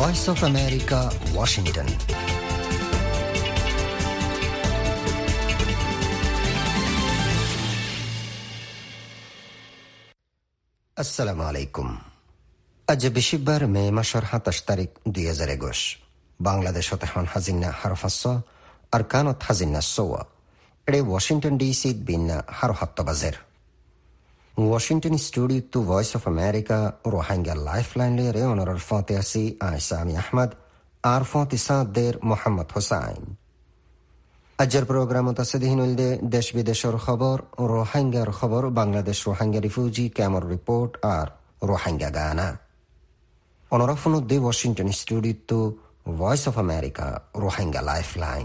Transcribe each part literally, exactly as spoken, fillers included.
Voice of America, Washington. আসসালামু আলাইকুম। আজ বিশিবার মে মাসের সাতাশ তারিখ দুই হাজার একুশ। বাংলাদেশত এখন হাজিনা হারফাস আর কানত হাজিনা সোয়া এড়ে ওয়াশিংটন ডিসি বিনা হার হাত্ত বাজের Washington studio to Voice of America Rohingya lifeline লেরে অনর ফতে আসি আয়সামি আহমদ আর ফতে সাদের মোহাম্মদ হোসাইন। আজের প্রোগ্রামত আছে দিহিনুলদে দেশ বিদেশের খবর, রোহিঙ্গার খবর, বাংলাদেশ রোহিঙ্গা রিফিউজি ক্যামর রিপোর্ট আর রোহিঙ্গা গানা। অনরফনুদ্দে Washington studio to Voice of America Rohingya lifeline.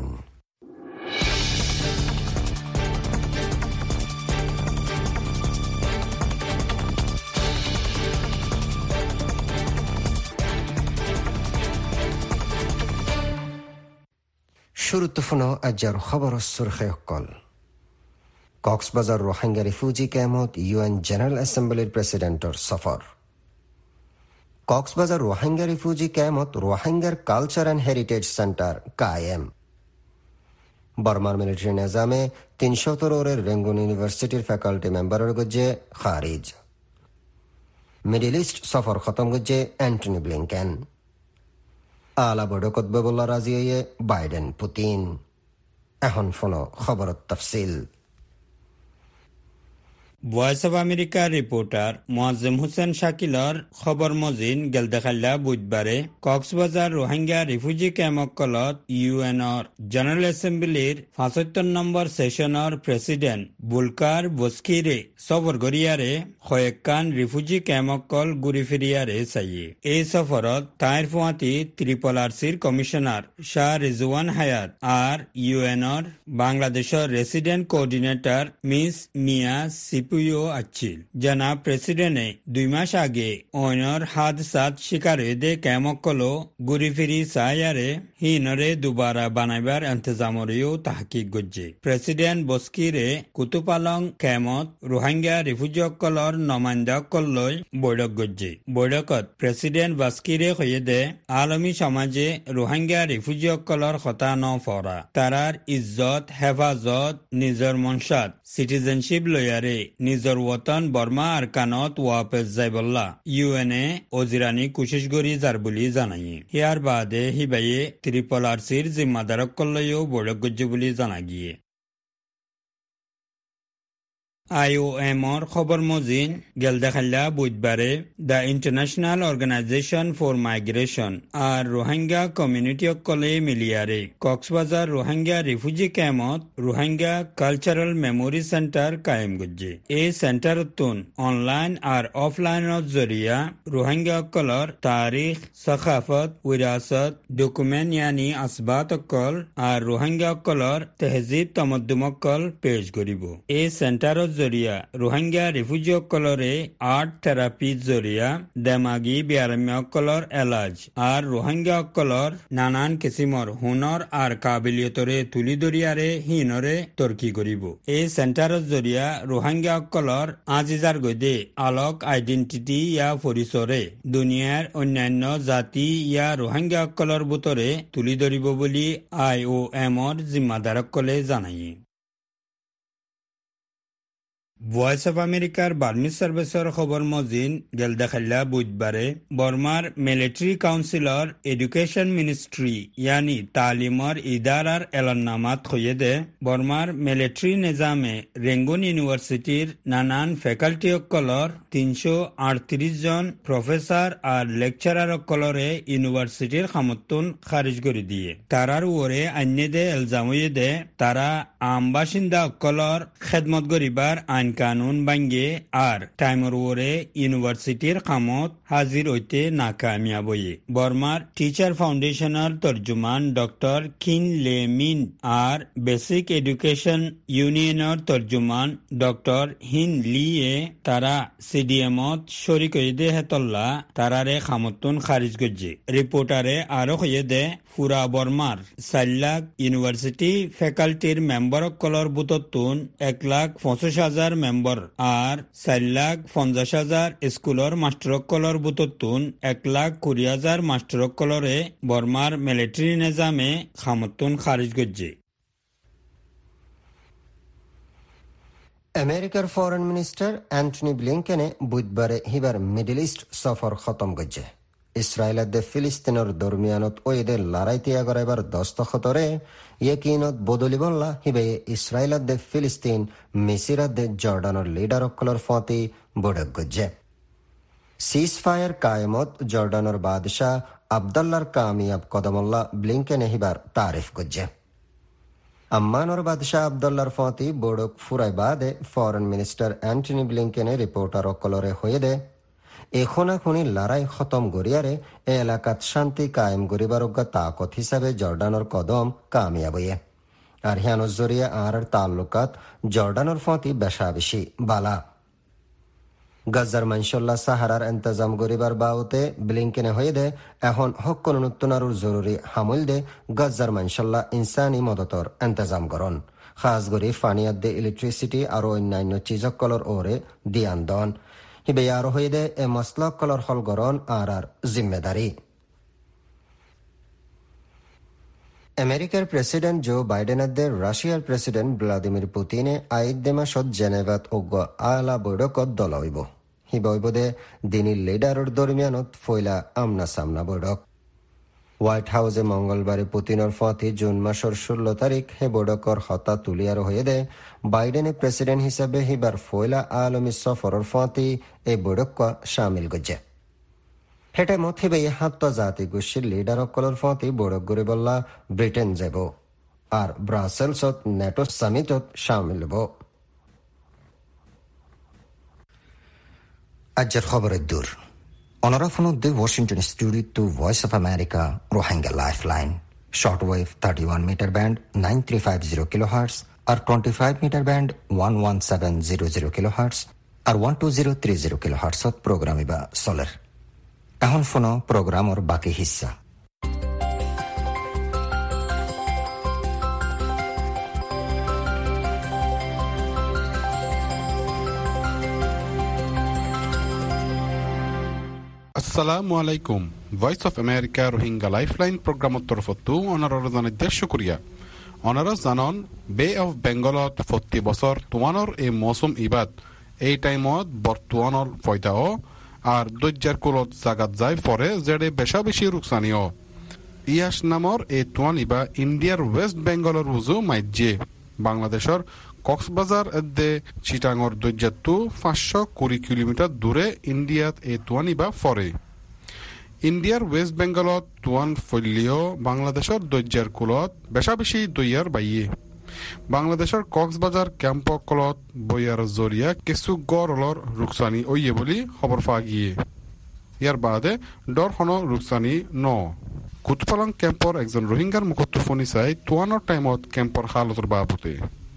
শুরুত্বফুনো আজ্জার খবর সুরখে অকল। কক্সবাজার রোহিঙ্গা রিফিউজি ক্যাম্পত ইউএন জেনারেল অ্যাসেম্বলির প্রেসিডেন্টর সফর। কক্সবাজার রোহিঙ্গা রিফিউজি ক্যাম্পত রোহিঙ্গার কালচার অ্যান্ড হেরিটেজ সেন্টার কায়েম। বর্মার মিলিটারি নিজামে তিনশো তরোরের রেঙ্গুন ইউনিভার্সিটির ফ্যাকাল্টি মেম্বারের গজ্জে খারিজ। মিডিল ইস্ট সফর খতম গজ্জে অ্যান্টনি ব্লিংকেন। আলা বৈঠকত বেবুল্লা রাজি হয়ে বাইডেন পুতিন। এখন ফোনো খবরত তফসিল। ভয়েস অব আমেরিকার রিপোর্টার মোয়াজ্জেম হোসেন শাকিলর খবর মজিন গেলদেখাল্লা বুধবারে কক্সবাজার রোহিঙ্গা রিফিউজি ক্যাম্পকলত ইউএনর জেনারেল অ্যাসেম্বলির পঁচাত্তর নম্বর সেশনের প্রেসিডেন্ট বুলকার বস্কিরে সফর গরিয়ারে কয়েকখান রিফিউজি ক্যাম্পকল ঘুরি ফিরিয়ারে চাইয়ে। এই সফরত তাইর ফুয়াতি ত্রিপল আরসির কমিশনার শাহ রিজওয়ান হায়াত আর ইউএনর বাংলাদেশের resident coordinator miss Mia Seppo আছিল। জানা প্রেসিডেন্টে দুই মাস আগে অনর হাদসাত শিকার হয়ে ক্যামকলো ঘুরি ফিরি সায়ারে হিনরে দুবারা বানাইবার ইন্তজামরেও তাহকিক গজ্জে। প্রেসিডেন্ট বস্কিরে কুতুপালং ক্যামত রোহিঙ্গা রিফিউজিসকলর নমাইন্দাসকললৈ বৈঠক গজ্জে। বৈঠকত প্রেসিডেন্ট বস্কিরে কয়ে দে আলমী সমাজে রোহিঙ্গা রিফিউজিসকলর কথা ন ফরা তারার ইজ্জত হেফাজত নিজর মনসাত সিটিজেনশিপ লয়ারে নিজর ওয়াতন বর্মা আর কানত ওয়াপেস যাইবল্লা ইউএনএ ওজিরানি কুশিশ গরি যার বলি জানাই। ইয়ার বাদে হিবাইয়ে ত্রিপল আরসির জিম্মাদারক কল্লয়ও বৈঠক গজ্জে বলি জানা গিয়ে। আইওএমর খবর মজিন গেলদেখাল্লা বুধবারে the International Organization for Migration আর রোহিঙ্গা কমিউনিটি অকলে মিলিয়ারে কক্সবাজার রোহিঙ্গা রিফিউজি ক্যাম্পত রোহিঙ্গা কালচারাল মেমোরি সেন্টার কায়েম গজ্জে। এই সেন্টারতুন অনলাইন আর অফলাইনত জরিয়া রোহিঙ্গা অকলর তারিখ, সখাফত, উইরাসত, ডকুমেন্ট ইয়ানি আসবাত অকল আর রোহিঙ্গা অকলর তেহজিব তমদ্দুম অকল পেশ করিব। এই সেন্টারত জরিয়া রোহিঙ্গা রিফিউজি অকলরে আর্ট থেরাপি জরিয়া দেমাগি বিয়ারাম্য অকলর এলাজ আর রোহিঙ্গা অকলর নানান কিসিমর হুনর আর কাবিলিয়তরে তুলি দরিয়ারে হিনরে তর্কি করিব। এই সেন্টারত জরিয়া রোহিঙ্গা অকলর আজিজার গদে আলোক আইডেন্টিটি ইয়া পরিচরে দুনিয়ার অন্যান্য জাতি ইয়া রোহিঙ্গা অকলর বুতরে তুলি ধরিব বলি আই ও এমর জিম্মাদারকলে জানাই। ভয়েস অফ আমেরিকার বার্মিজ সার্ভিসের খবর মজিন গেলদেখাল্লা বুধবারে বর্মার মিলিটারি কাউন্সিলর এডুকেশন মিনিস্ট্রি ইয়ানি তালিমর ইদারার এলান্নামাত হয়ে দে বর্মার মিলিটারি নিজামে রেঙ্গুন ইউনিভার্সিটির নানান ফ্যাকাল্টি অকলর তিনশো আটত্রিশ জন প্রফেসর আর লেকচারার অকলরে ইউনিভার্সিটির খামতুন খারিজ করে দিয়ে তারার ওরে আন্যে দে এলজাম হয়ে দে তারা আম বাসিন্দা অকলর খেদমত গরিবার আইন কানুন বাঙ্গে আর টাইমর ওরে ইউনিভার্সিটির কামত হাজির হইতে নাকামিয়াব হয়ে বর্মার টিচার ফাউন্ডেশনের তর্জমান ডক্টর কিন লেমিন আর বেসিক এডুকেশন ইউনিয়নের তর্জমান ডক্টর হিন লিয়ে তারা সিডিএমত শরিক হয়ে দে হেতল্লা তারারে খামতুন খারিজ করছে। রিপোর্টারে আরো হয়ে দে ফুরা বর্মার চার লাখ ইউনিভার্সিটি ফ্যাকাল্টির মেম্বার মেম্বার কলর বুততুন এক লাখ পঁচিশ হাজার মেম্বার আর চার লাখ পঞ্চাশ হাজার স্কুলর মাস্টার কলর বুততুন এক লাখ কুড়ি হাজার মাস্টার কলরে বর্মার মিলিটারি নিজামে খামতুন খারিজ গজ্জে। আমেরিকার ফরেন মিনিস্টার অ্যান্টনি ব্লিংকেনে বুধবারে হিবার মিডল ইস্ট সফর খতম গজ্জে। ইসরায়েলদে ফিলিস্তিনের দরমিয়ানত ওইদের লড়াই তিয়া করাইবার দস্তখতরে ইয়েকিনত বদলি বললা হিবে ইসরায়েলদে ফিলিস্তিন মিসিরাদে জর্ডানের লিডার অকলর ফতি বড়ক গজ্জে। সিজ ফায়ার কায়েমত জর্ডানের বাদশাহ আবদাল্লার কামিয়াব কদমল্লা ব্লিংকেনে হিবার তারিফ গজ্জে। আম্মানর বাদশাহ আবদুল্লাহর ফতি বড়ক ফুরাই বাদে ফরেন মিনিস্টার অ্যান্টনি ব্লিংকেনে রিপোর্টার অকলরে হয়ে দে এখনা খুনি লড়াই খতম গড়িয়ারে এ এলাকাত শান্তি কায়েম গরিবার তাকত হিসাবে জর্ডানের কদম কামিয়াবয়ে আর হিয়ানোর জরিয়া আর তাল্লুকাত জর্ডানের ফতি বেশা বেশি বালা গাজার মানসল্লা সাহারার ইন্তজাম গরিবার বাউতে ব্লিংকেনে হয়ে দে এখন হক উত্তনারুর জরুরি হামুল দে গাজার মানসল্লা ইনসানি মদতর ইন্তজাম করন খাস গরি ফানিয়াত দে ইলেকট্রিসিটি আর অন্যান্য চিজকলর ওরে দিয়ান দন হিবে আরো হয়ে দে এ মসলক কলর হল গরন আর আর জিম্মেদারি। আমেরিকার প্রেসিডেন্ট জো বাইডেনের রাশিয়ার প্রেসিডেন্ট ভ্লাদিমির পুতিনে আইদ দেমাসত জেনেভাত অজ্ঞ আলা বৈঠকত দলইব হিবইবদে দিনীর লিডারর দরমিয়ানত ফয়লা আমনা সামনা বৈঠক। হোয়াইট হাউসে মঙ্গলবারে পুতিনের ফতি জুন মাসের ষোলো তারিখ হে বৈঠকর হতা তুলিয়ার হয়ে দে বাইডেনে প্রেসিডেন্ট হিসাবে হিবার ফয়লা আলমী সফরের ফতি এই বৈঠক সামিল গজ্জে। হেটে মত হিবে হাত্ত জাতি গোষ্ঠীর লিডার অকলর ফতি বৈঠক গড়ে বললা ব্রিটেন যাব আর ব্রাসেলসত নেটো সামিটত সামিল হব। আজকের খবরের দূর অনরা ফোনদে Washington studio to Voice of America Rohingya lifeline shortwave thirty one metre band nine three five zero kilohertz আর twenty five metre band one one seven zero zero kilohertz আর one two zero three zero কিলো হার্টসত programme ইবা চলের। এখন ফোনো প্রোগ্রামর বাকি হিস্সা। আসসালামু আলাইকুম। Voice of America Rohingya lifeline প্রোগ্রামত তরফতো অনারর জানাইতে শুক্রিয়া। অনারা জানন বে অফ বেঙ্গলত ফর্টি বছর তোমানোর এই মৌসুম ইবাদ এই টাইমত বর্তমানৰ ফয়দাও আর দৈর্যার কুলত জাগাত যায় পরে যেড়ে বেশা বেশি রুকসানিও ইয়াস নামর এই তোয়ান ইবা ইন্ডিয়ার ওয়েস্ট বেঙ্গলের উজু মাইজে বাংলাদেশের কক্সবাজার এদে চিটাঙর দৈর্যাতু পাঁচশো কুড়ি কিলোমিটার দূরে ইন্ডিয়াত এই তোয়ান ইবা ফরে। ইন্ডিয়ার ওয়েস্ট বেঙ্গলত তোয়ান ফল্লিও বাংলাদেশের দৈর্যার কুলত বেশা বেশি দইয়ার বাইয়ে বাংলাদেশের কক্সবাজার ক্যাম্প কলত বইয়ার জরিয়া কিছু গড়লর রুকসানি ওইয়ে বলি খবর পা গিয়ে ইয়ার বাদে ডর হন রুকসানি ন কুতপালং ক্যাম্পর একজন রোহিঙ্গার মুখত ফোনি চাই তোয়ানোর টাইমত ক্যাম্পর হালতর বাবতে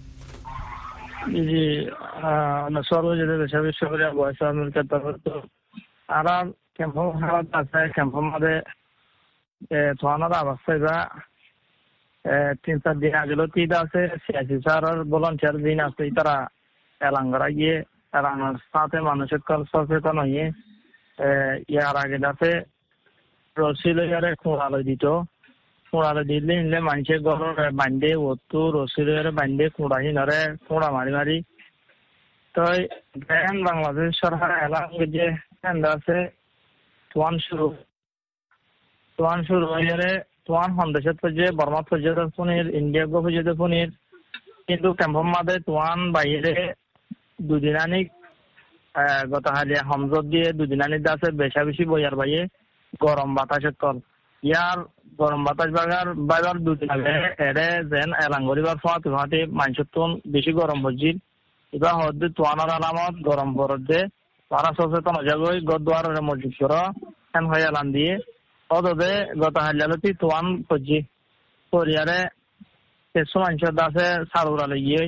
জি সর্বজনে বেশা বেশি করে ভয়েস আমেরিকার তরফ আর ক্যাম্প হালত আছে ক্যাম্প মাঝে তোয়ানোর অবস্থা বা তিন চার দিন আগেও তিন আছে সিয়াসি স্যার ভলান্টিয়ার দিন আছে তারা এলাঙ্গরা গিয়ে এলাঙ্গার সাথে মানুষের কল সচেতন হয়ে ইয়ার আগে যাতে রসি লইয়ারে খোঁড়ালো দিত খোঁড়ালো দিলে নিলে মানুষের ঘর বান্ধে ওতু রসি লইয়ারে বান্ধে খোঁড়াহি নরে খোঁড়া মারি মারি তো দেন বাংলাদেশ সরকার এলাম যে আছে তোয়ান শুরু তোয়ান শুরু হয়ে তোয়ান সন্দেশের পর্যায়ে বর্মা পর্যন্ত ফোনের ইন্ডিয়া গো পর্যন্ত ফোনের কিন্তু ক্যাম্পর মাঝে তোয়ান বাইরে দুদিনানিক গত হালিয়া হমজত দিয়ে দুদিনানিক আছে বেশা বেশি বইয়ার বাইয়ে গরম বাতাসের তল ইয়ার গরম বাতাস বাগার বাইবার দুদিন আগে এরে যেন এলাঙ্গরিবার ফোঁয়াতে ফোঁয়াতে মানুষের তোন বেশি গরম হচ্ছিল এবার হদ্দে তোয়ানোর আলামত গরম পড়ে তারা সচেতন যাগই গদুয়ার মসজিদ করো ফ্যান হয়ে এলান দিয়ে অদে গত হালিয়ালতি তোয়ান পজি পরিয়ারে কিছু মানুষের দাসে সার উড়ালে গিয়ে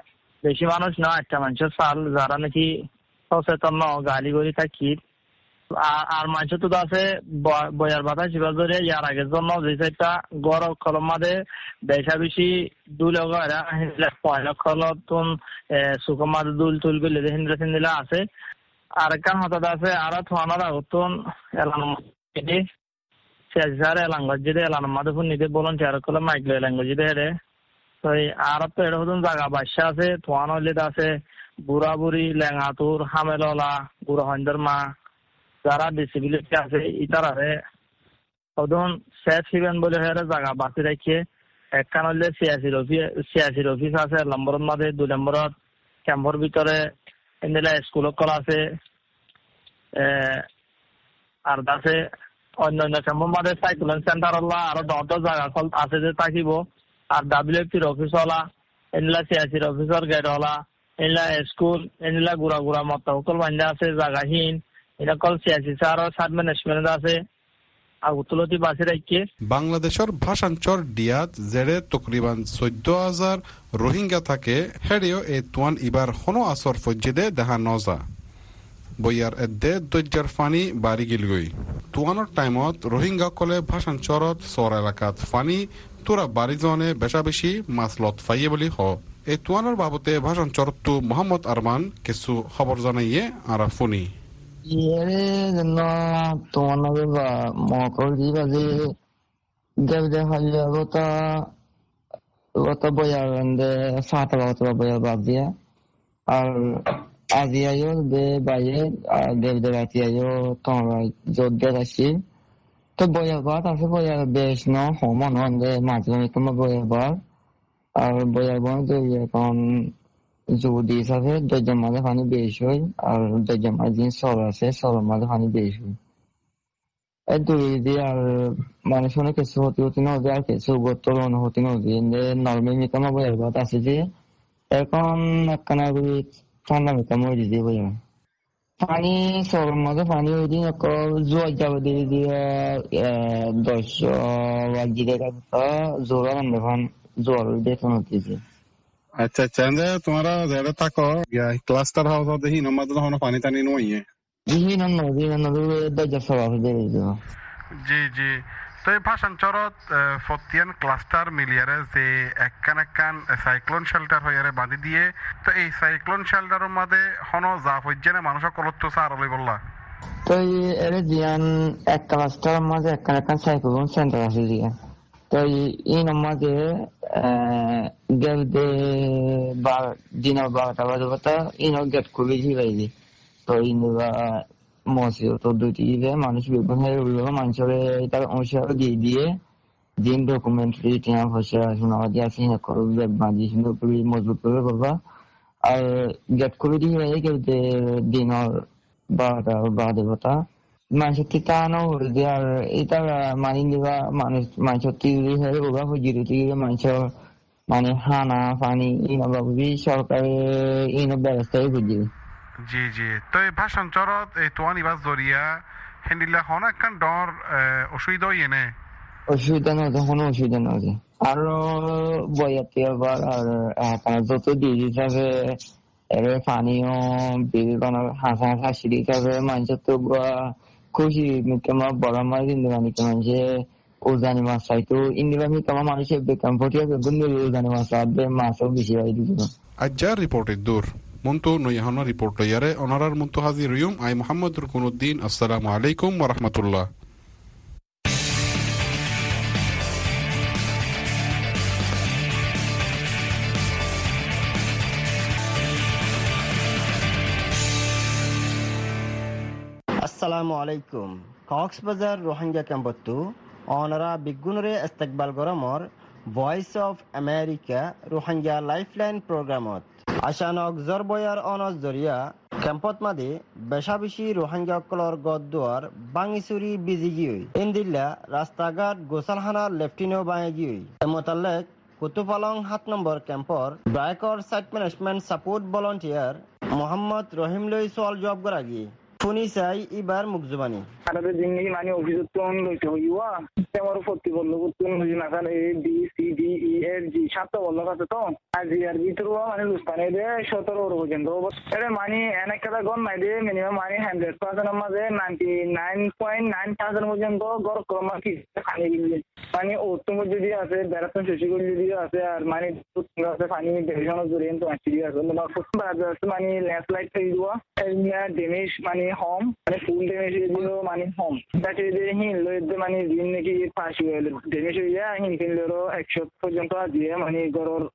বেশি মানুষ না একটা মানুষের সাল যারা নাকি সচেতন ন গালি গড়ি থাকি আর মাংস তো আছে বয়ার বাতা শিবার ধরে ইয়ার আগের জন্য যে একটা গড় কলম মাদে বেশা বেশি দুল পয়লা কলতুন সুকম মাদে দুল তুল গুলি হিন্দ্রা সিন্দিলা আছে আর কান হঠাৎ আছে আর থানার আগতুন এলান শেষার এলাঙ্গজিদে এলান মাদে ফুন্নিতে বলুন চেয়ার কলম মাইকলো এলাঙ্গজিদে হেরে তো আর তো এটা হতুন জায়গা বাসা আছে থান হইলে আছে বুড়া বুড়ি লেঙাতুর হামেললা বুড়া হন্ডার মা যারা ডিসেবিলিটি আছে ইতার আছে তখন সেফ হিবেন বলে হেরে জায়গা বাঁচি রাখিয়ে একখান হইলে সিয়াসির অফিস সিয়াসির অফিস আছে এক নম্বরের মাঝে দুই নম্বরত ক্যাম্পর ভিতরে এনে স্কুল কল আছে আর আছে অন্য অন্য ক্যাম্পর মাঝে সাইক্লোন সেন্টার হল্লা আরো দশ দশ জায়গা কল আছে যে থাকিব আর ডাব্লিউ এফ টির অফিস হলা এনলা সিয়াসির অফিসর গেট হলা এনলা স্কুল এনলা গুড়া গুড়া মত সকল বান্ধা আছে জায়গাহীন এটা কল সিয়াসি স্যার সাব ম্যানেজমেন্ট আছে আগতুলতি বাসে রাখে বাংলাদেশের ভাষাঞ্চর ডিয়াত জেরে তকরিবান চৈদ্দ হাজার রোহিঙ্গা থাকে হেডিও এ তুয়ান ইবার হনো আসর ফজ্জেদে দেখা নজা বইয়ার এদ্দে দৈর্যার ফানি বাড়ি গিলগই তুয়ানোর টাইমত রোহিঙ্গা কলে ভাষাঞ্চরত সর এলাকাত ফানি তোরা বাড়ি জনে বেশা বেশি মাছলত ফাইয়ে বলি হ এই তুয়ানোর বাবতে ভাষাঞ্চরত মোহাম্মদ আরমান কিছু খবর জানাইয়ে আর ফোনি ইয়ে জন্য তোমার নবে বা মকর দিবাজে দেবদে হাইয়া গতা গতা বয়ার দে সাতা গতা বয়ার বাদ দিয়া আর আজিয়ায়ো দে বাইয়ে দেবদে রাতিয়ায়ো তোমরা যোদ্ধা রাশি তো বয়ার বাদ আছে বয়ার বেশ ন হমন দে মাঝে তোমা বয়ার বাদ আর বয়ার বাদ তো এখন যদি সাথে দরজার মাঝে পানি বেশি হয় আর দরজার মাঝে দিন সর আছে সরের মাঝে পানি বেশি হয় এই দুই দিয়ে আর মানুষ অনেক কিছু হতে হতে না আর কিছু গোত্তর অনুভূতি নদী নর্মাল মিকামা বইয়ের বাদ আছে যে এখন একখানা ঠান্ডা মিকামা হয়ে দিয়ে বই পানি সরের মাঝে পানি হয়ে দিন জোয়ার যাবে দিয়ে দিয়ে দশ জিরে জোরা রান্না ফান জোয়ার দেখুন হতেছে আচ্ছা আচ্ছা তোমরা যারা থাকো ক্লাস্টার হাউস দেখি নমাদ পানি টানি নইয়ে জি না নদী না নদী দরজা সবাই দিয়ে জি জি তো এই ভাষাঞ্চরত ফতিয়ান ক্লাস্টার মিলিয়ারে যে একখান একখান সাইক্লোন শেল্টার হইয়ারে বাঁধি দিয়ে তো এই সাইক্লোন শেল্টারের মাঝে হন যা হইছে মানুষের কলত তো সার লই বললা তো এর জিয়ান এক ক্লাস্টার মাঝে একখান একখান সাইক্লোন সেন্টার আছে জিয়ান তো এই মাঝে গেলদে বার দিনের বারোটা বাজে কথা ইনো গেট খুবই ঝিবাইছি তো ইন্দা মসিও তো দুটি মানুষ বিভিন্ন মানুষের তার অনুসারে দিয়ে দিয়ে দিন ডকুমেন্ট রিটার্ন হচ্ছে শোনা দিয়ে আছে করো ব্যাগ বাঁধি সুন্দর করে মজবুত করে করবা আর গেট খুবই ঝিবাই গেলতে দিনের বারোটা বাজে কথা মানুষের ঠিকানো হয়ে দিয়ে আর এটা মানি দিবা মানুষ মানুষের টিভি হয়ে ওবা হুজির টিভি মানুষের মানে হানা পানি ইনভাবি সরকারে ইন ব্যবস্থায় বুঝি জি জি তো এই ভাষাঞ্চরত এই তোয়ান ইবাস জরিয়া হেন্ডিলা হন একখান ডর অসুবিধা হইয়ে নে অসুবিধা নয় কোনো অসুবিধা নয় আরো বয়াতে আবার আর যত দিয়ে হিসাবে এর পানিও বিভিন্ন হাসা হাসা সিঁড়ি হিসাবে মানুষের তো খুশি কেমন বড় মাছ কিন্তু মানুষে ওজানি মাছ চাইতো ইন্দিরা কেমন মানুষের বেকাম ফটিয়া বেগুন ওজানি মাছ আসবে মাছও বেশি হয় দিত আজ্জার রিপোর্টের দূর মন্তু নইহানা রিপোর্ট ইয়ারে অনারার মন্তু হাজির রিউম আই মোহাম্মদ রুকনুদ্দিন আসসালামু আলাইকুম ওয়া রাহমাতুল্লাহ আসসালামু আলাইকুম কক্সবাজার রোহিঙ্গা ক্যাম্পতো অনারা বিগুনরে ইস্তেকবাল গরমর Voice of America Rohingya lifeline প্রোগ্রামত আশানক জরবয়ার অনজ জরিয়া ক্যাম্পত মাদে বেশা বেশি রোহিঙ্গা কলর গদুয়ার বাঙিচুরি বিজিগিই ইন্দিল্লা রাস্তাঘাট গোসালহানা লেফটিনেও বাঙিগিই এমতাল্লেক কুতুপালং সাত নম্বর ক্যাম্পর ব্রাইকর site management support volunteer Mohammad Rahim লই সোয়াল জবাব গরাগি শুনি চাই ইবার মুখজুবানি তাদের দিন নাকি মানে অভিযোগ লইতে হইয়া আমার প্রতি বললো বুঝি না A B C D E F G সাতটা বললো আছে তো আর জি আর ভিতর মানে লুস্তানে দে সতেরো পর্যন্ত এটা মানে অনেক কথা গণ নাই দে মিনিমাম মানে হান্ড্রেড পার্সেন্টের মাঝে ninety nine point nine percent পর্যন্ত গড় ক্রমা কি খানি গিয়ে মানে ওর মধ্যে দিয়ে আছে বেড়াতে শেষি করে দিয়ে আছে আর মানে আছে পানি বেশি জড়িয়ে তো আসছি আছে মানে ল্যান্ডস্লাইড থেকে দেওয়া ড্যামেজ মানে হোম মানে ফুল ড্যামেজ দিল মানে হোম তাকে হিন লইতে মানে দিন নাকি ফাঁসি হয়ে ড্যামেজ হয়ে যায় হিন কিনলেরও একশো পর্যন্ত দিয়ে মানে গড়র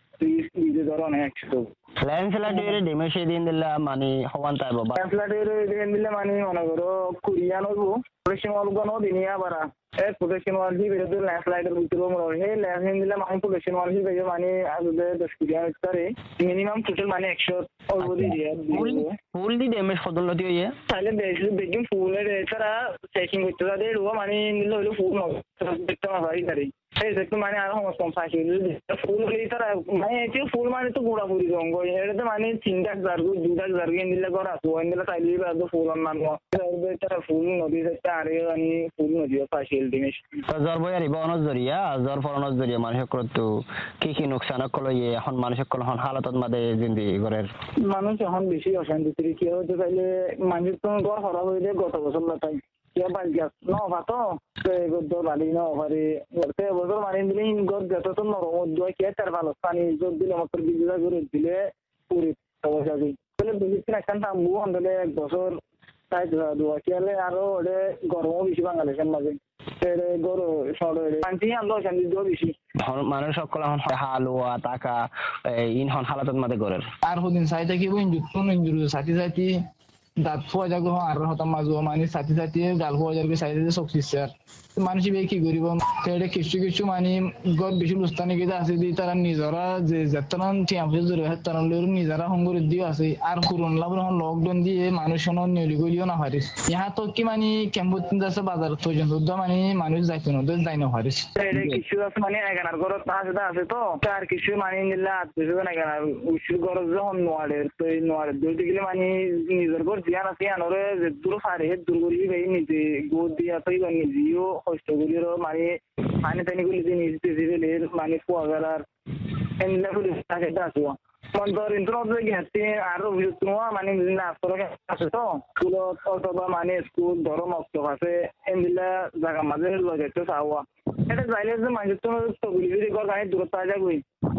ধরো অনেক একশো ল্যান্ডস্লাইড ড্যামেজ দিন দিলে মানে হওয়ান তাই বাবা ল্যান্ডস্লাইড দিন দিলে মানে মনে করো কুড়িয়ান হবো প্রফেশনাল গণও দিনিয়া বারা এই প্রফেশনাল হি বেরোতে ল্যান্ডস্লাইডের ভিতরে মনে সেই ল্যান্ড দিলে মানে প্রফেশনাল হি বেরো মানে আজ দশ কুড়িয়ান ভিতরে মিনিমাম টোটাল মানে একশো অলরেডি দিয়ে ফুল দি ড্যামেজ কতলতি হইয়ে তাহলে বেশি বেগিং ফুলের এছাড়া চেকিং করতে তাদের রুয়া মানে নিলে হইলো ফুল দেখতে না পারি তারি এই দেখতে মানে আরো সমস্ত ফাঁসি ফুল হলে তারা মানে এটিও ফুল মানে তো পুরাপুরি রঙ এটা মানে তিনটা জারগু দুটা জারগু দিলে ঘর আসবো দিলে চাইলে ফুল নাম তারা ফুল নদী যাচ্ছে আর মানে ফুল নদী ফাঁসি জিনিস জ্বর বই আর বনজ জরিয়া জ্বর ফরনজ জরিয়া মানুষ করতো কি কি নোকসান কলয়ে এখন মানুষ কল এখন হালতত মাদে জিন্দি ঘরের মানুষ এখন বেশি অশান্তি কি হতে চাইলে মানুষ তো ঘর খারাপ হয়ে যায় গত বছর লাটাই क्या बात गया ना भातो तो दो वाली ना हमारे ते बजर मारे दिले इन गद जातो तो नरम दो क्या चार भालो पानी जो दिले मतलब बिजला করে দিলে পুরি সমস্যা কি বলে বুঝিনা কান্তা মু আন্দলে এক বছর তাই দোয়া কেলে আরো ওরে গরম বেশি বাংলাদেশের মাঝে এরে গরম সরে পাঁচি আলো শান্তি দো বেশি মানুষ সকল এখন হালুয়া টাকা ইন হন হালাতত মাঝে গরের আর হদিন সাইতে কি বইন জুতুন ইনজুরি সাথে সাথে দাঁত ফোয়া যাগো আর হতাম মাজো মানে সাথে সাথে গাল ফোয়া যাবে সাইডে সক্সিস আর মানুষ বে কি করিব সেটা কিছু কিছু মানে গদ বেশি লুস্তানি গিয়ে আছে দি তারা নিজরা যে যতন টিয়ামে জরে তারা লর নিজরা হঙ্গর দিও আছে আর করোনা লাভ লকডাউন দিয়ে মানুষ ন নিলি গলিও না হারিস ইহা তো কি মানে কেমবুত যাচ্ছে বাজার পর্যন্ত মানে মানুষ যাইতো না তো যাই না হারিস এটা কিছু আছে মানে এগানার ঘর আছে আছে তো আর কিছু মানে নিলা আছে না এগানার উসুর ঘর যখন নোয়ারে তো নোয়ারে দুই দিকে মানে নিজের ঘর দিয়া আছে আনরে যে দূর ফারে দূর করি ভাই নিজে গোদ দিয়া তো ইবা নিজেও কষ্টগুলির মানে পানি টানিগুলি যে নিজে দিলে মানে পোয়া গেলার এমনি করে থাকে আসবো মন্তর ইন্টারনেট গেছে আরো বিরুদ্ধ মানে না করে আছে তো স্কুল অথবা মানে স্কুল ধরো মক্ত আছে এমনিলা জায়গা মাঝে লগাইতে চাওয়া এটা যাইলে যে মানুষ তো সবগুলি যদি ঘর গাড়ি দূরত্ব যাবই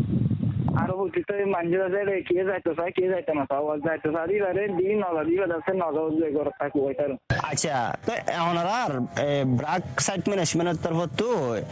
আরো হচ্ছে মানুষের আছে কে যাইতে চায় কে যাইতে না চাও যাইতে চাই বারে দিন নজা দিবে যাচ্ছে নজা ঘর থাকবো ওইটার আচ্ছা তো এখন আর ব্রাক সাইট ম্যানেজমেন্টের তরফ তো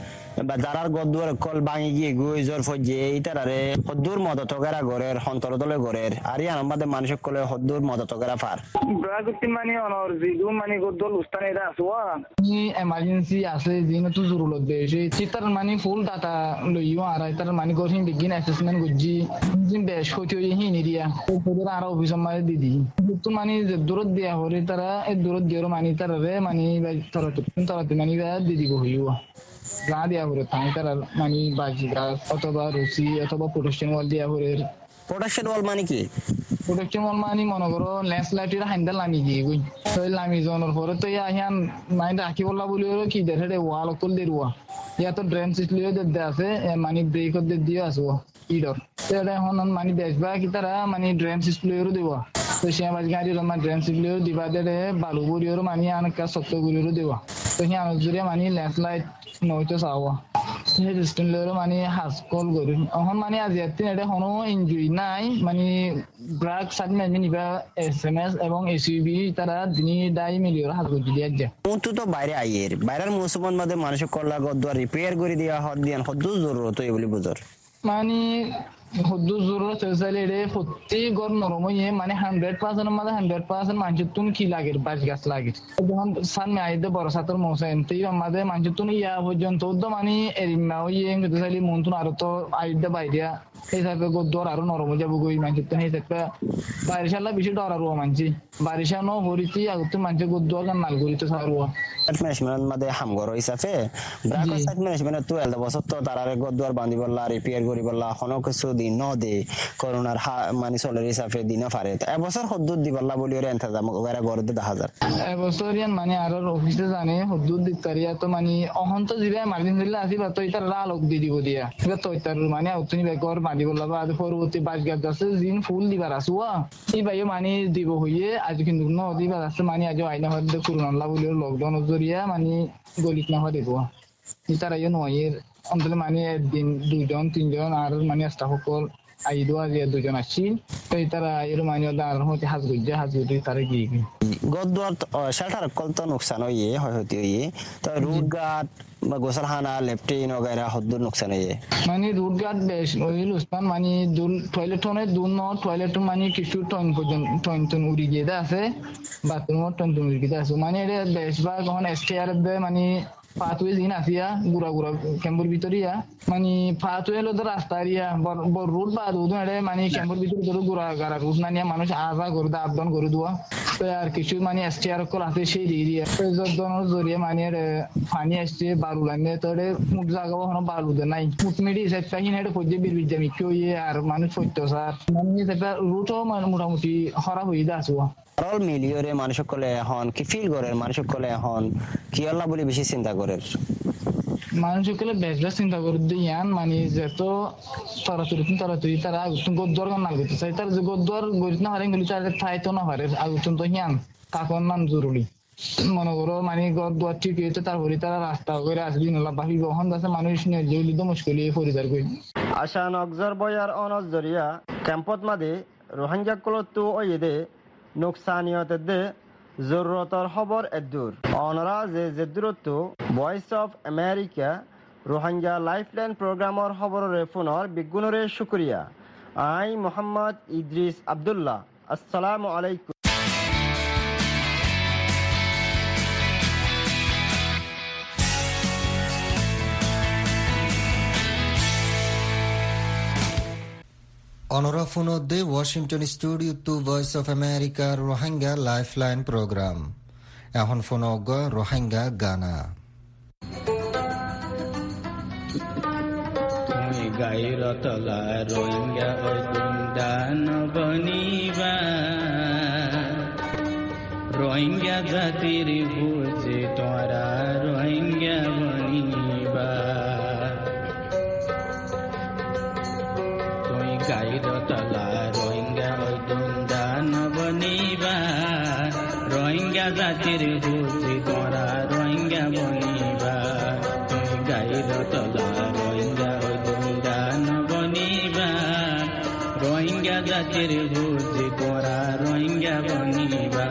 বা যারার গদুয়ার কল ভাঙি গিয়ে গুই জোর ফজে এইটার আরে হদ্দুর মদতগেরা ঘরের হন্তরদলে ঘরের আর ইয়ান আমাদের মানুষের কলে হদ্দুর মদতগেরা পার ব্রাক মানে অনর জিদু মানে গদুল উস্তান এটা আসওয়া নি এমার্জেন্সি আছে জিন তো জরুরত দেশে চিতার মানে ফুল ডাটা লইও আর এটার মানে গরিন বিগিন অ্যাসেসমেন্ট গুজি জিন বেশ হইতে হি নিরিয়া ওদের আর অফিস মাঝে দিদি তো মানে দূরত দেয়া হরে তারা এই দূরত দিও মানে তারা রে মানে তারা তো তারা মানে দিদি হইও গা দিয়া হরে তাই তারা মানে বাজি গাছ অথবা রুচি অথবা প্রোটেকশন ওয়াল দিয়া হরে প্রোটেকশন ওয়াল মানে কি প্রোটেকশন ওয়াল মানে মনে করো ল্যান্ডস্লাইডের হ্যান্ডেল লামি গিয়ে গই তো লামি জনের পরে তো ইয়ান মাইন্ড রাখি বললা বলি কি দেখে ওয়াল অকল দেরুয়া ইয়া তো ড্রেন সিস্টেম দে আছে মানে ব্রেক দে দিয়ে আসো ইডর এটা এখন মানে বেশবা কি তারা মানে ড্রেন সিস্টেম দেওয়া তো সে বাজ গাড়ি মানে ড্রেন সিস্টেম দিবা দে বালু বুড়ির মানে আনকা সত্য গুলির দেওয়া তো হিয়া নজরে মানে ল্যান্ডস্লাইড নয়তো চাওয়া সেই সিস্টেমলের মানে হাজ কল করি এখন মানে আজি এতিন এটা কোনো ইনজুরি নাই মানে ব্রাক সাইড ম্যানেজমেন্ট ইবা এসএমএস এবং এসইবি তারা দিনি দাই মিলিয়র হাজ করে দিয়া যায় কিন্তু তো বাইরে আইয়ের বাইরের মৌসুমের মধ্যে মানুষের কল্লা গদুয়ার রিপেয়ার করে দেওয়া হদ দিয়ান হদ্দু জরুরত এই বলি বুঝর মানে হদ্দু জরুরত চাইলে রে প্রতি গর নরম হয়ে মানে হান্ড্রেড পার্সেন্টের মধ্যে হান্ড্রেড পার্সেন্ট মানুষের তুন কি লাগে বাজ গাছ লাগে যখন সামনে আইতে বড় সাতর মৌসুম তাই আমাদের মানুষের তুন ইয়া পর্যন্ত মানে এরিমা হয়ে কিন্তু চাইলে মন তুন আরো তো আইতে বাইরিয়া এই হিসাবে গদুয়ার আরো নরম হয়ে যাবো গই মানুষের তুন এই হিসাবে বারিশালা বেশি ডর আরো মানছি বারিশা ন হরিতি আগতে মানুষের গদুয়ার গান নাল করিতে সারুয়া ম্যানেজমেন্ট মধ্যে হামগর হিসাবে ব্রাক সাইট ম্যানেজমেন্ট তো এল বছর তো তারারে গদুয়ার বান্ধি বললা রিপেয়ার করি বললা কোনো কিছু যদি ন দে করোনার মানে চলের হিসাবে দিনে পারে তো এবছর হদ্দুর দিবাল্লা বলি ওর এন্তজাম ওরা গড়ে দেখা যায় এবছর ইয়ান মানে আর অফিসে জানে হদ্দুর দিতারিয়া তো মানে অহন্ত জিরা মার্জিন দিলে আসিবা তো এটা রালক দি দিব দিয়া তো ইতার মানে উতনি বেগর মাদি বললা বা পরবর্তী বাস গাছ আছে জিন ফুল দিবার আসুয়া এই ভাইও মানে দিব হইয়ে আজ কিন্তু ন দিবার আছে মানে আজ আইনা হদ্দে করোনা বলি লকডাউন জরিয়া মানে গলিত না হয়ে দেব ইতার আইও নয়ের অন্তত মানে একদিন দুইজন তিনজন আর মানে স্টাফ সকল আইদো আজ দুজন আসছি তো তারা এর মানে দাঁড় হতে হাজ গুজে হাজ গুজে তারা গিয়ে গদুয়ার শেল্টার কল তো নুকসান হইয়ে হয় হতে হইয়ে তো রুট গার্ড বা গোসলখানা লেফটিন वगैरह হদ্দুর নুকসান হইয়ে মানে রুট গার্ড বেশ ওই লুস্তান মানে দুন টয়লেট হনে দুন ন টয়লেট মানে কিছু টন পর্যন্ত টন টন উড়ি গিয়ে আছে বাথরুম টন টন উড়ি গিয়ে আছে মানে এটা বেশ বা যখন এসটিআর দে মানে পাথওয়ে জিন আসিয়া গুড়া গুড়া ক্যাম্পের ভিতরিয়া মানে পাথওয়ে হলো তো রাস্তা এরিয়া বড় রুট বা দুধ এড়ে মানে ক্যাম্পের ভিতরে ধরো গুড়া গাড়া রুট না নিয়ে মানুষ আজা করে দা আপডাউন করে দেওয়া তো আর কিছু মানে এসটিআর কল আছে সেই এরিয়া জনের জরিয়ে মানে পানি আসছে বালু লাগে তো মুখ জায়গা কোনো বালু দে নাই মুটমিডি সেটা হিন হেঁটে পর্যে বীর বিজ্ঞানী কেউ আর মানুষ সত্য স্যার মানে সেটা রুটও মোটামুটি হরা হয়ে দা আসুয়া রল মিলিয়রে মানুষ সকলে এখন কি ফিল করে মানুষ সকলে এখন কি আল্লাহ বলে বেশি চিন্তা করে মানুষ সকলে বেশ বেশ চিন্তা করে দিয়ান মানে যেত তরাতুরি তরাতুরি তারা আগুন গদ্দর না গইতে চাই তার যে গদ্দর গইত না হারে গলি তার ঠাই তো না হারে আগুন তো হিয়ান তাকন নাম জরুরি মনে করো মানে গদ্দর ঠিক হইতে তারপরে তারা রাস্তা করে আসবি না বাহি বহন আছে মানুষ নিয়ে জেলি তো মুশকিল পরিবার কই আশা নগজর বয়ার অনজ জরিয়া ক্যাম্পত মাদে রোহিঙ্গা কলতো ওয়েদে নুকসানিয়তে জরুরতর খবর এদুর অনরা যে জেদুরত Voice of America Rohingya lifeline প্রোগ্রামর খবরের ফোনের বিগুণরে শুক্রিয়া আই মোহাম্মদ ইদ্রিস আব্দুল্লাহ আসসালামু আলাইকুম অনরা ফোনদে Washington studio to Voice of America Rohingya lifeline programme এখন ফোনগ রোহিঙ্গা গানা তুমি গাইরতলা রোহিঙ্গা দান বনিবা রোহিঙ্গা জাতির বুঝে তোরা রোহিঙ্গা বনিবা গাইরতলা রোহিঙ্গা দান বনিবা রোহিঙ্গা জাতির বুঝি তোরা রোহিঙ্গা বনিবা তুমি গাইরতলা রোহিঙ্গা দান বনিবা রোহিঙ্গা জাতির বুঝি তোরা রোহিঙ্গা বনিবা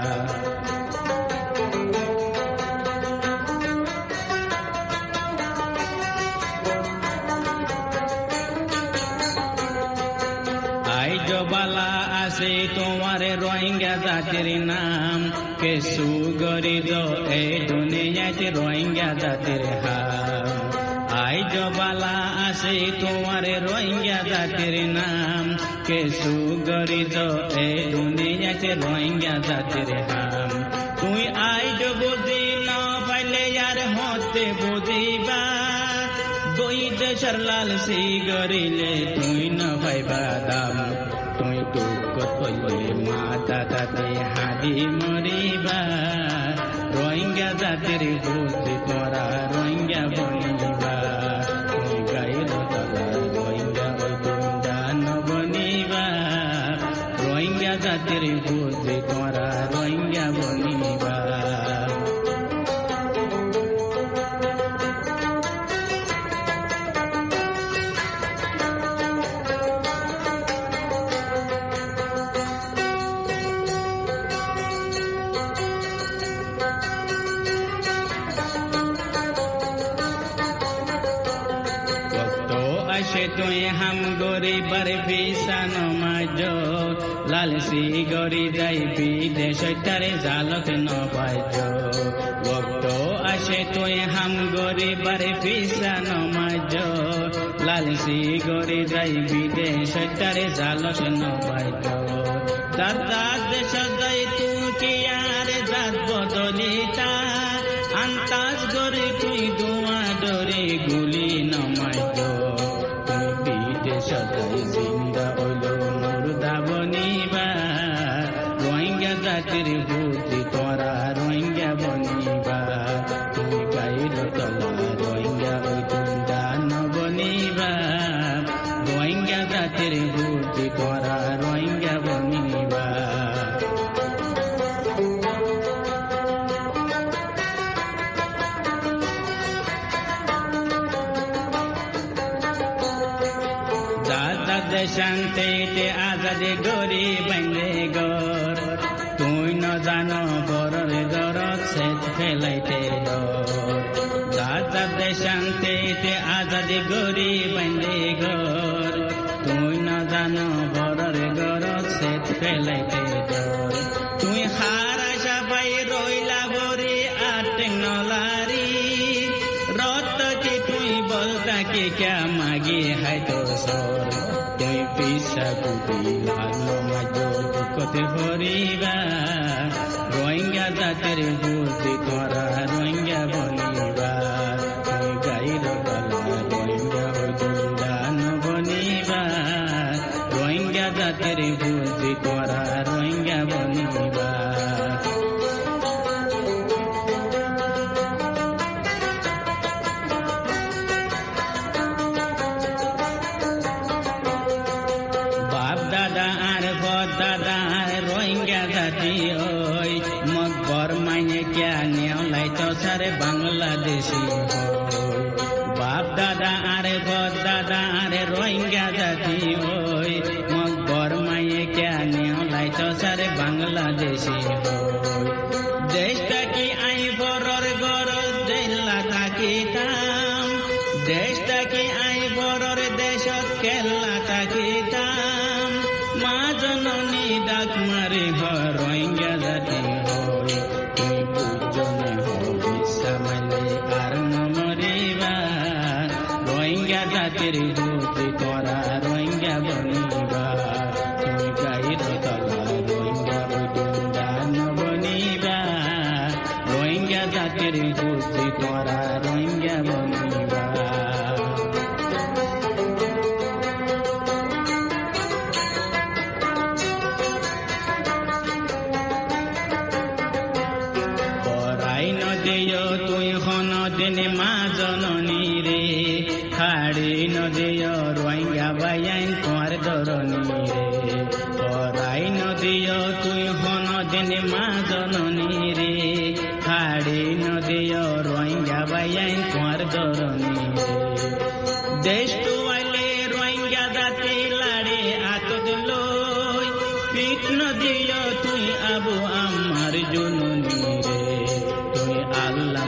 বালা আছে তোমার রোহিঙ্গা জাতির নাম কেসু গরিদ এই দুনিয়াতে রোহিঙ্গা জাতির হাম আই বালা আছে তোমার রোহিঙ্গা জাতির নাম কেসু গরিদ এই দুনিয়াতে রোহিঙ্গা জাতির হাম তুই আই বুঝি না পাইলে আর হতে বুঝিবা দুই দেশের লাল সি গরিলে তুই না পাইবা দাম তুই দুঃখ হইলে মাতা তাতে হাদি মরিবা রোহিঙ্গা জাতির বুঝি তোরা রোহিঙ্গা বনিবা তুই গাইল তলা রোহিঙ্গা দান বনিবা রোহিঙ্গা জাতির বুঝি তোরা রোহিঙ্গা বনিবা তুই হাম গরিবার ভিসা নমাজ লালসি গরি যাই বিদেশ তারে জালক নবাজ ভক্ত আসে তুই হাম গরিবার ভিসা নমাজ লালসি গরি যাই বিদেশ তারে জালক নবাজ দাদা দেশ যাই তুই কি আর জাত বদলিতা আন্তাজ গরি তুই দোয়া ডরে গুলি নমাজ সদাই জাতির বুদ্ধি তোরা রোহিঙ্গা বনিবা তুই গাইর তলা রোহিঙ্গা ওই তুন্ডান বনিবা রোহিঙ্গা জাতির বুদ্ধি তোরা রোহিঙ্গা বনিবা শান্তিতে আজাদে গরি বান্ধে গর তুই ন জানো বড়র দরদ সে ফেলাইতে দাদা শান্তিতে আজাদে গরি বান্ধে গর তুই ন জানো বড়র দরদ সে ফেলাইতে তুই হারা সবাই রইলা বরি আট নলারি রত কি তুই বলতা কি ক্যা মাগি হাই তো সর তুই পিসা কুটি ভালো মাজর কতে ভরিবা রোহিঙ্গা জাতির বুদ্ধি তোরা রোহিঙ্গা বনিবা তুই গাইর গলা রোহিঙ্গা হইদান বনিবা রোহিঙ্গা জাতির বুদ্ধি তোরা রোহিঙ্গা বনিবা বাংলাদেশি বাপ দাদা আরে বদ দাদা আরে রোহিঙ্গা জাতি হই মকবর মায়ে কেন লাইতো সারে বাংলাদেশি হই দেশটা কি আই বড়র গরজ জেলা থাকিতাম দেশটা কি আই বড়র দেশত কেল্লা থাকিতাম মা জননী ডাক মারি হয় রোহিঙ্গা জাতি হই তুই বুঝনে রোহিঙ্গা জাতির বুদ্ধি তোরা রোহিঙ্গা বনিবা তুই গাইর তলা রোহিঙ্গা উদান বনিবা রোহিঙ্গা জাতির বুদ্ধি তোরা রোহিঙ্গা বনিবা তুই হন দিনে মা জননী রে খাড়ি নদীয় রোহিঙ্গা বাইন তোমার ধরনী রে পরাই নদীয় তুই হন দিনে মা জননী রে খাড়ি নদীয় রোহিঙ্গা বাইন তোমার ধরনী রে দেশ তুয়ালে রোহিঙ্গা জাতি লাড়ে আতদ লই পিট নদীয় তুই আবু আমার জননী রে তুই আল্লাহ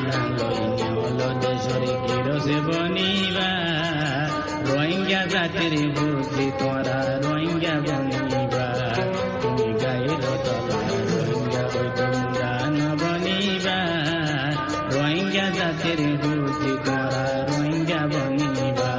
বনিবা রোহিঙ্গা জাতির বুদ্ধি তোরা রোহিঙ্গা বনিবা তুই গাইর তলা রোহিঙ্গা উদান বনিবা রোহিঙ্গা জাতির বুদ্ধি তোরা রোহিঙ্গা বনিবা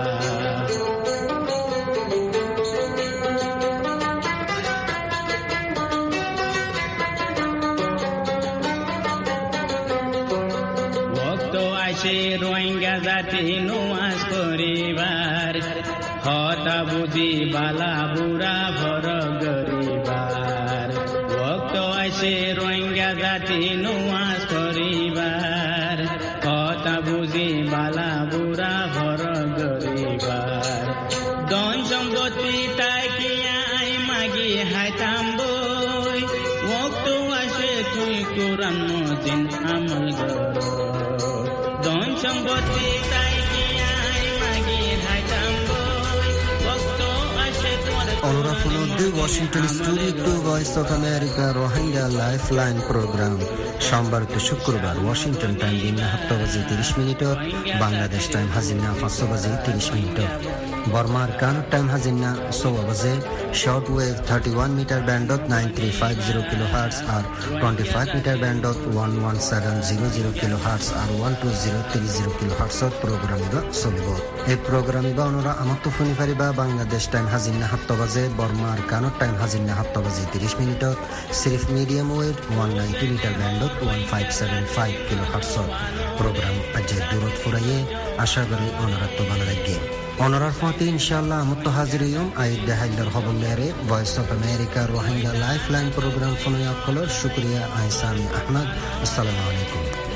রোহিঙ্গা জাতি নুয়াজ করিবার হতা বুঝি বালা বুড়া ভর গরিবার ভক্ত আসে রোহিঙ্গা জাতি নুয়াজ করিবার হতা বুঝি বালা বুড়া ভর গরিবার ধন সম্পত্তি তাকিয়া আই মাগি হাইতাম বই ভক্ত আসে তুই কোরআন মজিন আমল গর ধন সম্পত্তি তাই কিয়াই মাগি হাইতাম বই ভক্ত আসে তোর অনুরাফুলুদ্দি Washington studio to Voice of America Rohingya lifeline programme সোমবার টু শুক্রবার ওয়াশিংটন টাইম দিন সাতটা বাজি ত্রিশ মিনিটত বাংলাদেশ টাইম হাজিনা পাঁচশো বাজি ত্রিশ মিনিটত বর্মার কানুর টাইম হাজিনা সোয়া বাজে short wave thirty one metre ব্যান্ডত nine three five zero kilohertz আর টোয়েন্টি ফাইভ মিটার ব্যান্ডত one one seven zero zero kilohertz আর one two zero three zero কিলো হার্টসত প্রোগ্রামিবা চলিব এই প্রোগ্রামিবা অনুরা আমাক শুনি পাৰিবা বাংলাদেশ টাইম হাজিনা সাতটা বাজে বর্মার কানুর টাইম হাজিনা সাতটা বাজি ত্ৰিশ মিনিটত সিরিফ medium wave one ninety metre ব্যান্ডত ওয়ান ফাইভ সেভেন ফাইভ কিলো হার্টসত প্রোগ্রাম আজি দূরত ফুরাইয়ে আশা করি অনুরাত্ম ভালো লাগে। অনারার ফাতে ইনশাআল্লাহ আমত হাজিরিয়ম আইদ হাইলার খবর লেরে Voice of America Rohingya lifeline programme ফোনে আকলর শুকরিয়া আহসান আহমদ। আসসালামু আলাইকুম।